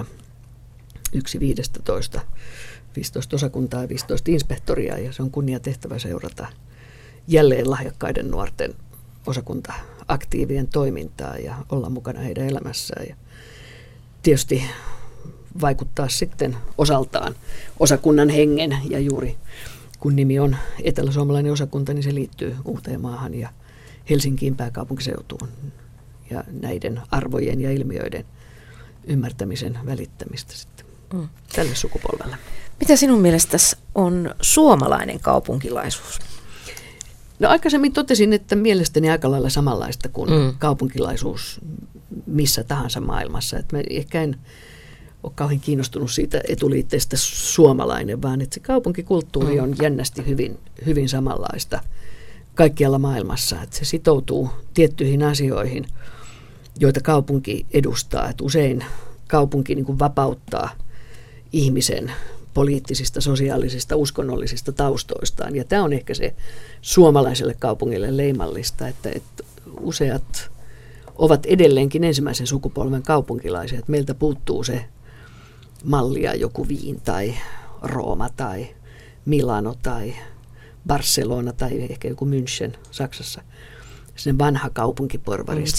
1/15 osakuntaa ja 15 inspektoria, ja se on kunniatehtävä seurata jälleen lahjakkaiden nuorten osakunta-aktiivien toimintaa ja olla mukana heidän elämässään. Ja tietysti vaikuttaa sitten osaltaan osakunnan hengen, ja juuri kun nimi on Etelä-Suomalainen osakunta, niin se liittyy Uuteenmaahan ja Helsinkiin pääkaupunkiseutuun ja näiden arvojen ja ilmiöiden ymmärtämisen välittämistä sitten tälle sukupolvelle. Mitä sinun mielestäsi on suomalainen kaupunkilaisuus? No aikaisemmin totesin, että mielestäni aika lailla samanlaista kuin kaupunkilaisuus missä tahansa maailmassa. Että mä ehkä en ole kauhean kiinnostunut siitä etuliitteestä suomalainen, vaan että se kaupunkikulttuuri on jännästi hyvin, hyvin samanlaista kaikkialla maailmassa. Että se sitoutuu tiettyihin asioihin, joita kaupunki edustaa. Että usein kaupunki niin kuin vapauttaa ihmisen poliittisista, sosiaalisista, uskonnollisista taustoistaan. Ja tämä on ehkä se suomalaiselle kaupungille leimallista, että useat ovat edelleenkin ensimmäisen sukupolven kaupunkilaisia. Että meiltä puuttuu se mallia joku Wien tai Rooma tai Milano tai Barcelona tai ehkä joku München Saksassa. Sen vanha kaupunkiporvaristo,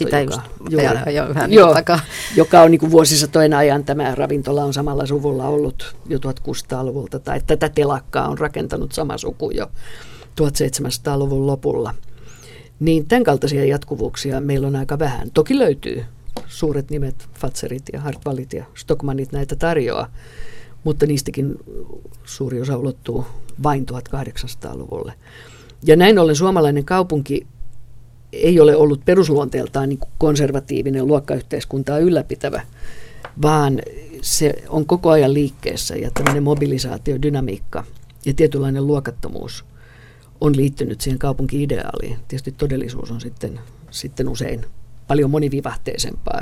joka on niin kuin vuosisatojen ajan, tämä ravintola on samalla suvulla ollut jo 1600-luvulta, tai tätä telakkaa on rakentanut sama suku jo 1700-luvun lopulla. Niin tämän kaltaisia jatkuvuuksia meillä on aika vähän. Toki löytyy suuret nimet, Fatserit ja Hartwallit ja Stockmannit näitä tarjoaa, mutta niistäkin suuri osa ulottuu vain 1800-luvulle. Ja näin ollen suomalainen kaupunki ei ole ollut perusluonteeltaan niin kuin konservatiivinen luokkayhteiskuntaa ylläpitävä, vaan se on koko ajan liikkeessä ja tämmöinen mobilisaatiodynamiikka Ja tietynlainen luokattomuus on liittynyt siihen kaupunki-ideaaliin. Tietysti todellisuus on sitten usein paljon monivivahteisempaa.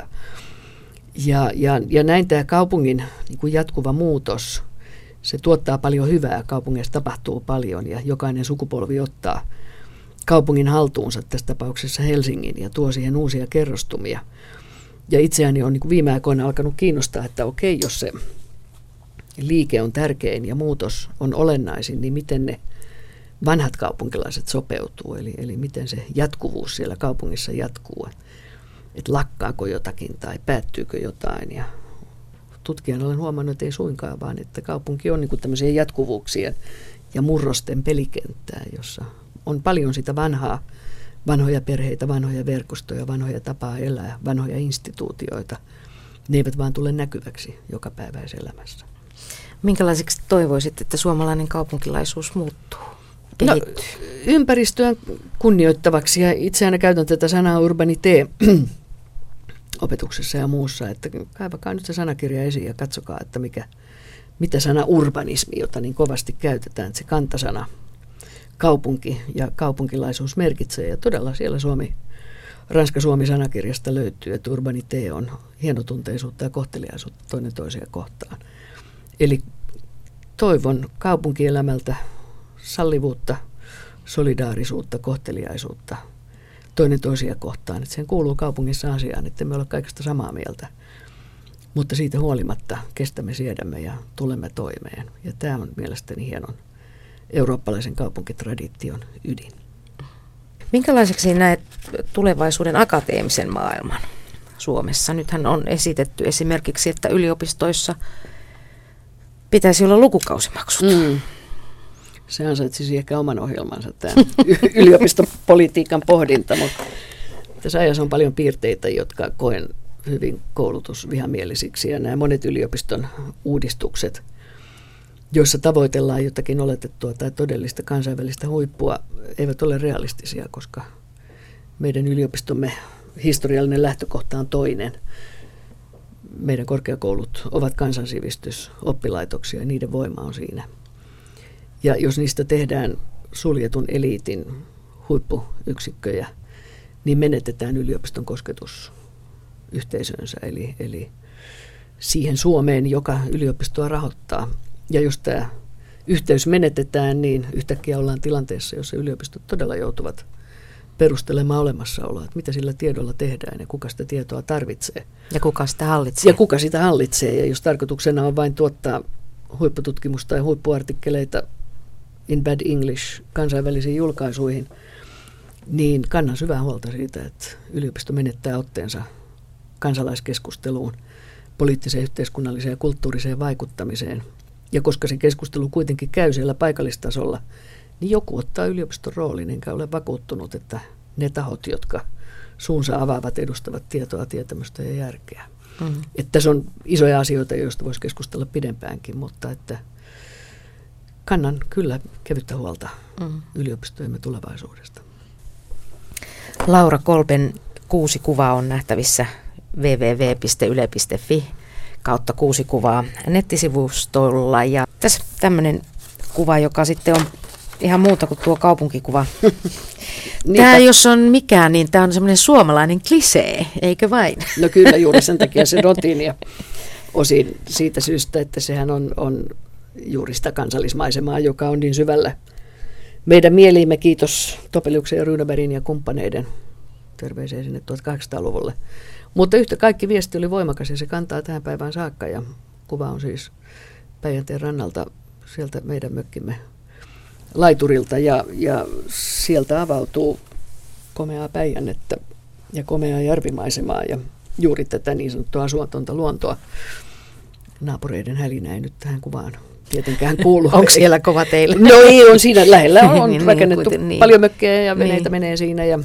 Ja näin tämä kaupungin niin kuin jatkuva muutos, se tuottaa paljon hyvää. Kaupungeissa tapahtuu paljon ja jokainen sukupolvi ottaa kaupungin haltuunsa, tässä tapauksessa Helsingin, ja tuo siihen uusia kerrostumia. Ja itseäni on niin kuin viime aikoina alkanut kiinnostaa, että okei, jos se liike on tärkein ja muutos on olennaisin, niin miten ne vanhat kaupunkilaiset sopeutuu, eli miten se jatkuvuus siellä kaupungissa jatkuu, että lakkaako jotakin tai päättyykö jotain. Ja tutkijana olen huomannut, että ei suinkaan, vaan että kaupunki on niin kuin tämmöisiä jatkuvuuksien ja murrosten pelikenttää, jossa on paljon sitä vanhoja perheitä, vanhoja verkostoja, vanhoja tapaa elää, vanhoja instituutioita. Ne eivät vaan tule näkyväksi jokapäiväiselämässä. Minkälaiseksi toivoisit, että suomalainen kaupunkilaisuus muuttuu? No, ympäristöä kunnioittavaksi, ja itse aina käytän tätä sanaa urbanité opetuksessa ja muussa, että kaivakaa nyt se sanakirja esiin ja katsokaa, että mitä sana urbanismi, jota niin kovasti käytetään, että se kantasana kaupunki ja kaupunkilaisuus merkitsee, ja todella siellä Ranska-Suomi-sanakirjasta löytyy, että urbanité on hienotunteisuutta ja kohteliaisuutta toinen toisia kohtaan. Eli toivon kaupunkielämältä sallivuutta, solidaarisuutta, kohteliaisuutta toinen toisia kohtaan. Että sen kuuluu kaupungissa asiaan, että me ole kaikesta samaa mieltä. Mutta siitä huolimatta kestämme, siedämme ja tulemme toimeen. Ja tämä on mielestäni hienon eurooppalaisen kaupunkitradition ydin. Minkälaiseksi näet tulevaisuuden akateemisen maailman Suomessa? Nythän on esitetty esimerkiksi, että yliopistoissa pitäisi olla lukukausimaksut. Se ansaitsisi ehkä oman ohjelmansa, tämä yliopistopolitiikan pohdinta, mutta tässä ajassa on paljon piirteitä, jotka koen hyvin koulutusvihamielisiksi, ja nämä monet yliopiston uudistukset, joissa tavoitellaan jotakin oletettua tai todellista kansainvälistä huippua, eivät ole realistisia, koska meidän yliopistomme historiallinen lähtökohta on toinen. Meidän korkeakoulut ovat kansansivistysoppilaitoksia ja niiden voima on siinä. Ja jos niistä tehdään suljetun eliitin huippuyksikköjä, niin menetetään yliopiston kosketus yhteisönsä, eli siihen Suomeen, joka yliopistoa rahoittaa. Ja jos tämä yhteys menetetään, niin yhtäkkiä ollaan tilanteessa, jossa yliopistot todella joutuvat perustelemaan olemassaoloa, että mitä sillä tiedolla tehdään ja kuka sitä tietoa tarvitsee. Ja kuka sitä hallitsee. Ja kuka sitä hallitsee. Ja jos tarkoituksena on vain tuottaa huippututkimusta ja huippuartikkeleita in bad English kansainvälisiin julkaisuihin, niin kannan syvää huolta siitä, että yliopisto menettää otteensa kansalaiskeskusteluun, poliittiseen, yhteiskunnalliseen ja kulttuuriseen vaikuttamiseen. Ja koska se keskustelu kuitenkin käy siellä paikallistasolla, niin joku ottaa yliopiston roolin, enkä ole vakuuttunut, että ne tahot, jotka suunsa avaavat, edustavat tietoa, tietämystä ja järkeä. Että tässä on isoja asioita, joista voisi keskustella pidempäänkin, mutta että kannan kyllä kevyttä huolta yliopistojemme tulevaisuudesta. Laura Kolben 6 kuvaa on nähtävissä www.yle.fi kautta 6 kuvaa nettisivustolla. Ja tässä tämmöinen kuva, joka sitten on ihan muuta kuin tuo kaupunkikuva. Tämä jos on mikään, niin tämä on semmoinen suomalainen klisee, eikö vain? No kyllä, juuri sen takia se rotin ja osin siitä syystä, että sehän on juuri sitä kansallismaisemaa, joka on niin syvällä meidän mieliimme. Kiitos Topeliuksen ja Runebergin ja kumppaneiden, terveisiä sinne 1800-luvulle. Mutta yhtä kaikki viesti oli voimakas ja se kantaa tähän päivään saakka, ja kuva on siis Päijänteen rannalta sieltä meidän mökkimme laiturilta, ja sieltä avautuu komeaa Päijännettä ja komeaa järvimaisemaa ja juuri tätä niin sanottua asuatonta luontoa. Naapureiden hälinä ei nyt tähän kuvaan tietenkään kuulu. Onko siellä kova teille? No ei, on siinä lähellä. On rakennettu paljon mökkejä ja veneitä menee siinä ja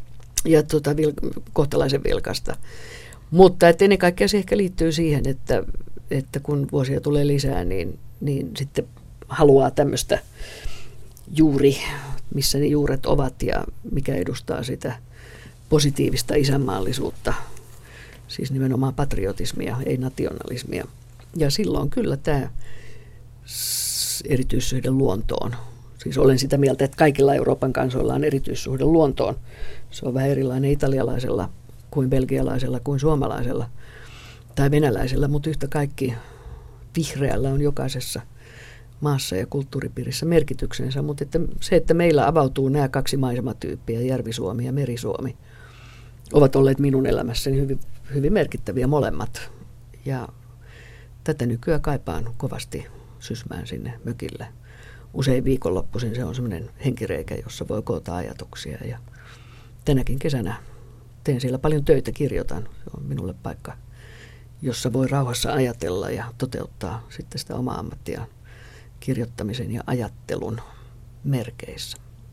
kohtalaisen vilkasta. Mutta että ennen kaikkea se ehkä liittyy siihen, että kun vuosia tulee lisää, niin sitten haluaa tämmöistä juuri, missä ne juuret ovat ja mikä edustaa sitä positiivista isänmaallisuutta, siis nimenomaan patriotismia, ei nationalismia. Ja silloin kyllä tämä erityissuhde luontoon. Siis olen sitä mieltä, että kaikilla Euroopan kansoilla on erityissuhde luontoon. Se on vähän erilainen italialaisella kuin belgialaisella kuin suomalaisella tai venäläisellä, mutta yhtä kaikki vihreällä on jokaisessa maassa ja kulttuuripiirissä merkityksensä. Mutta että meillä avautuu nämä kaksi maisematyyppiä, Järvi-Suomi ja Meri-Suomi, ovat olleet minun elämässäni hyvin, hyvin merkittäviä molemmat. Ja tätä nykyään kaipaan kovasti Sysmään sinne mökille. Usein viikonloppuisin se on semmoinen henkireikä, jossa voi koota ajatuksia. Ja tänäkin kesänä teen siellä paljon töitä, kirjoitan. Se on minulle paikka, jossa voi rauhassa ajatella ja toteuttaa sitten sitä omaa ammattia kirjoittamisen ja ajattelun merkeissä.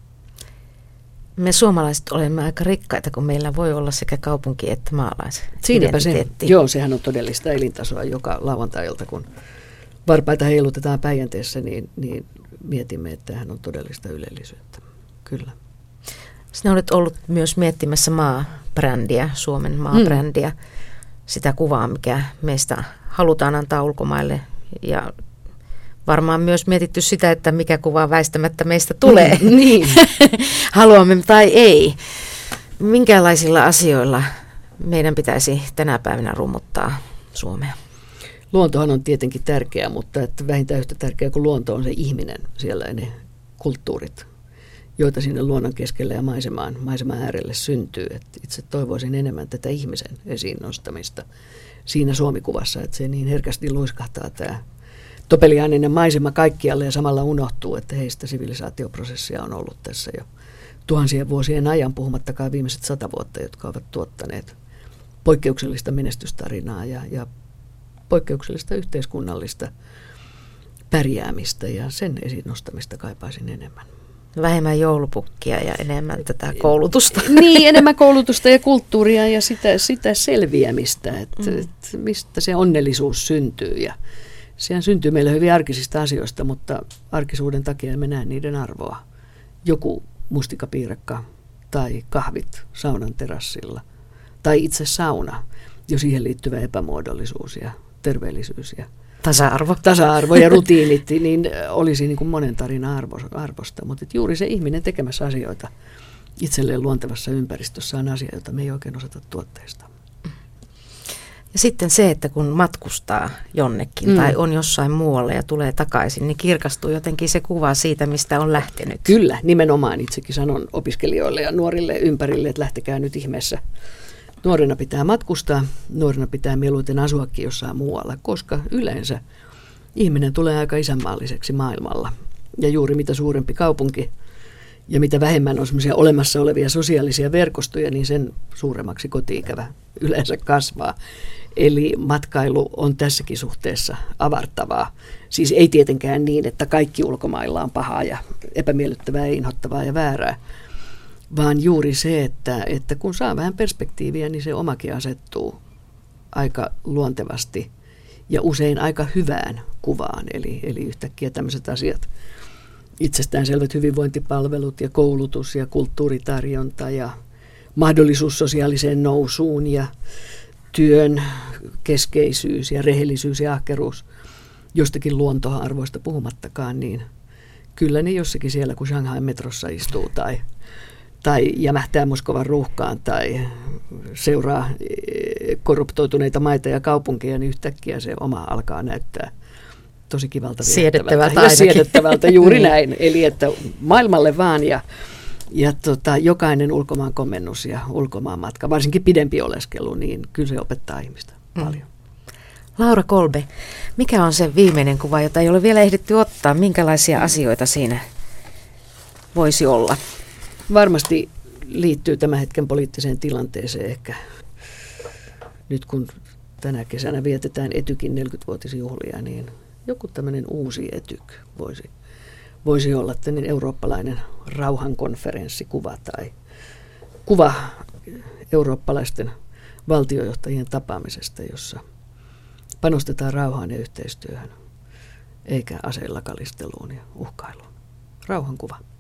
Me suomalaiset olemme aika rikkaita, kun meillä voi olla sekä kaupunki- että maalaisidentiteetti. Siinäpä se. Joo, sehän on todellista elintasoa joka lauantai-ilta, kun varpaita heilutetaan Päijänteessä, niin mietimme, että tämähän on todellista ylellisyyttä. Kyllä. Sinä olet ollut myös miettimässä maabrändiä, Suomen maabrändiä, sitä kuvaa, mikä meistä halutaan antaa ulkomaille. Ja varmaan myös mietitty sitä, että mikä kuva väistämättä meistä tulee, Niin. haluamme tai ei. Minkälaisilla asioilla meidän pitäisi tänä päivänä rummuttaa Suomea? Luontohan on tietenkin tärkeä, mutta että vähintään yhtä tärkeä kuin luonto on se ihminen siellä ja ne kulttuurit, joita sinne luonnon keskelle ja maiseman äärelle syntyy. Et itse toivoisin enemmän tätä ihmisen esiin nostamista siinä Suomi-kuvassa, että se niin herkästi luiskahtaa tämä topeliaaninen maisema kaikkialle ja samalla unohtuu, että heistä sivilisaatioprosessia on ollut tässä jo tuhansien vuosien ajan, puhumattakaan viimeiset 100 vuotta, jotka ovat tuottaneet poikkeuksellista menestystarinaa ja poikkeuksellista yhteiskunnallista pärjäämistä, ja sen esiin nostamista kaipaisin enemmän. Vähemmän joulupukkia ja enemmän tätä koulutusta. Niin, enemmän koulutusta ja kulttuuria ja sitä selviämistä, että mistä se onnellisuus syntyy. Ja sehän syntyy meille hyvin arkisista asioista, mutta arkisuuden takia emme näe niiden arvoa. Joku mustikapiirakka tai kahvit saunan terassilla tai itse sauna, jo siihen liittyvä epämuodollisuus ja terveellisyys ja tasa-arvo ja rutiinit, niin olisi niin kuin monen tarina arvosta. Mutta juuri se ihminen tekemässä asioita itselleen luontevassa ympäristössä on asia, jota me ei oikein osata tuotteista. Ja sitten se, että kun matkustaa jonnekin tai on jossain muualla ja tulee takaisin, niin kirkastuu jotenkin se kuva siitä, mistä on lähtenyt. Kyllä, nimenomaan itsekin sanon opiskelijoille ja nuorille ympärille, että lähtekää nyt ihmeessä. Nuorena pitää matkustaa, nuorena pitää mieluiten asuakin jossain muualla, koska yleensä ihminen tulee aika isänmaalliseksi maailmalla. Ja juuri mitä suurempi kaupunki ja mitä vähemmän on semmoisia olemassa olevia sosiaalisia verkostoja, niin sen suuremmaksi koti-ikävä yleensä kasvaa. Eli matkailu on tässäkin suhteessa avartavaa. Siis ei tietenkään niin, että kaikki ulkomailla on pahaa ja epämiellyttävää, inhottavaa ja väärää, vaan juuri se, että kun saa vähän perspektiiviä, niin se omakin asettuu aika luontevasti ja usein aika hyvään kuvaan. Eli yhtäkkiä tämmöiset asiat, itsestäänselvät hyvinvointipalvelut ja koulutus ja kulttuuritarjonta ja mahdollisuus sosiaaliseen nousuun ja työn keskeisyys ja rehellisyys ja ahkeruus, jostakin luontoarvoista puhumattakaan, niin kyllä ne jossakin siellä, kun Shanghain metrossa istuu tai jämähtää Moskovan ruuhkaan tai seuraa korruptoituneita maita ja kaupunkeja, niin yhtäkkiä se oma alkaa näyttää tosi kivalta, siedettävältä juuri näin. Eli että maailmalle vaan ja jokainen ulkomaan komennus ja ulkomaan matka, varsinkin pidempi oleskelu, niin kyllä se opettaa ihmistä paljon. Laura Kolbe, mikä on se viimeinen kuva, jota ei ole vielä ehditty ottaa? Minkälaisia asioita siinä voisi olla? Varmasti liittyy tämän hetken poliittiseen tilanteeseen ehkä. Nyt kun tänä kesänä vietetään Etykin 40-vuotisjuhlia, niin joku tämmöinen uusi Etyk voisi olla tämmöinen eurooppalainen rauhankonferenssikuva tai kuva eurooppalaisten valtiojohtajien tapaamisesta, jossa panostetaan rauhaan ja yhteistyöhön, eikä aseilla kalisteluun ja uhkailuun. Rauhankuva.